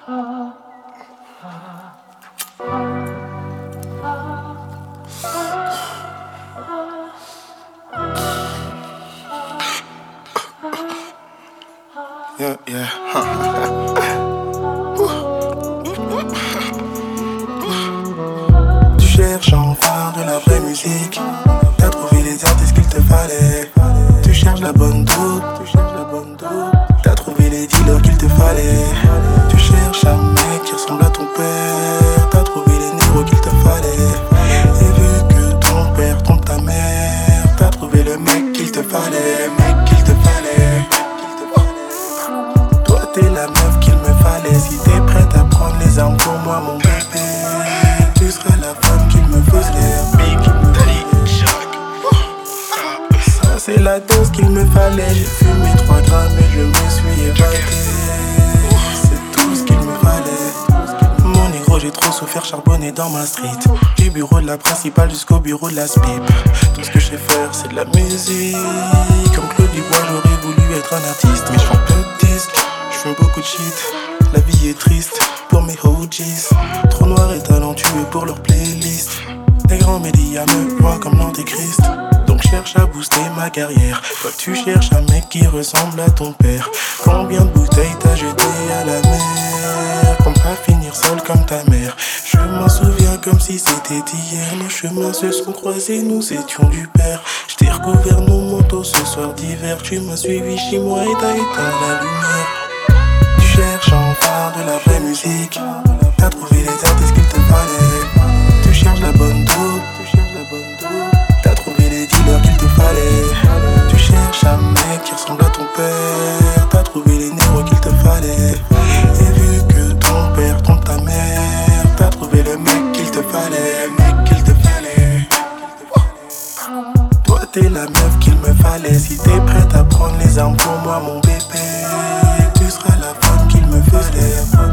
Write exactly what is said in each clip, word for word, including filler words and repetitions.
Yeah, yeah. Tu cherches enfin de la vraie musique. T'as trouvé les artistes qu'il te fallait. Tu cherches la bonne dope. T'as trouvé les dealers qu'il te fallait. Tu cherches un mec qui ressemble à ton père. T'as trouvé les négros qu'il te fallait. Et vu que ton père trompe ta mère, t'as trouvé le mec qu'il te fallait. Mec qu'il te fallait. Toi t'es la meuf qu'il me fallait. Si t'es prête à prendre les armes pour moi mon bébé, tu seras la femme qu'il me fallait. Ça c'est la dose qu'il me fallait. J'ai fumé trois grammes et je me suis évadé. C'est tout ce qu'il me fallait. Mon négro j'ai trop souffert, charbonné dans ma street. Du bureau de la principale jusqu'au bureau de la S P I P. Tout ce que je sais faire c'est de la musique. Comme Claude Dubois j'aurais voulu être un artiste, mais je fais peu de disques. Je fume beaucoup de shit. La vie est triste pour mes O Gs. Trop noirs et talentueux pour leur playlist. Les grands médias me voient comme l'antéchrist. Donc cherche à booster ma carrière. Toi tu cherches un mec qui ressemble à ton père. Combien de bouteilles t'as jeté à la mer pour pas finir seul comme ta mère. Je m'en souviens comme si c'était hier. Nos chemins se sont croisés, nous étions du père. Je t'ai recouvert nos manteaux ce soir d'hiver. Tu m'as suivi chez moi et t'as éteint la lumière. Tu cherches enfin de la vraie musique. T'as trouvé les artistes qu'il te fallait. Tu cherches la bonne dope. T'as trouvé les dealers qu'il te fallait. Tu cherches un mec qui ressemble à ton père. T'as trouvé les négros qu'il te fallait. Et vu que ton père trompe ta mère, t'as trouvé le mec qu'il te fallait. Mec qu'il te fallait. Toi t'es la meuf qu'il me fallait. Si t'es prête à prendre les armes pour moi mon bébé, tu seras la femme qu'il me fallait.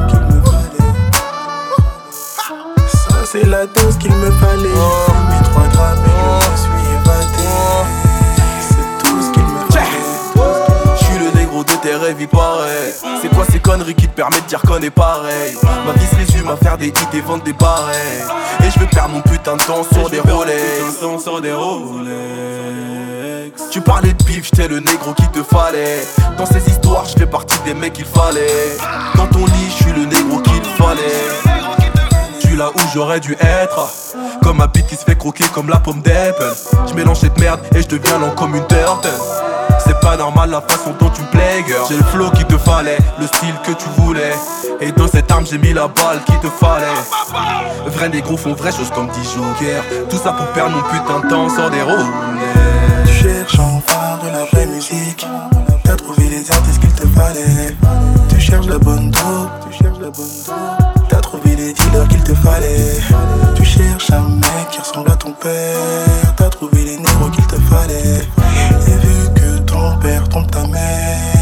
Ça c'est la dose qu'il me fallait. J'ai fumé trois grammes et je me suis évadé. C'est tout ce qu'il me fallait. J'suis le négro de tes rêves, il paraît. C'est quoi ces conneries qui te permettent de dire qu'on est pareil? Ma vie se résume à faire des hits et vendre des barreilles. Et je vais perdre mon putain de temps sur des Rolex. Sur des Rolex. Tu parlais de bif, j'étais le négro qu'il te fallait. Dans ces histoires, je fais partie des mecs qu'il fallait. Dans ton lit, je suis le négro qu'il fallait. Tu là où j'aurais dû être. Comme ma bite qui se fait croquer comme la pomme d'Apple. Je mélange cette merde et je deviens lent comme une turtle. C'est pas normal la façon dont tu me plais, girl. J'ai le flow qu'il te fallait, le style que tu voulais. Et dans cette arme j'ai mis la balle qu'il te fallait. Vrais négros font vraies choses comme dit Joker. Tout ça pour perdre mon putain de temps sur des Rolex. Tu cherches enfin de la vraie musique. T'as trouvé les artistes qu'il te fallait. Tu cherches la bonne dope. T'as trouvé les dealers qu'il te fallait. Tu cherches un mec qui ressemble à ton père. T'as trouvé les négros qu'il te fallait. Et vu que ton père trompe ta mère,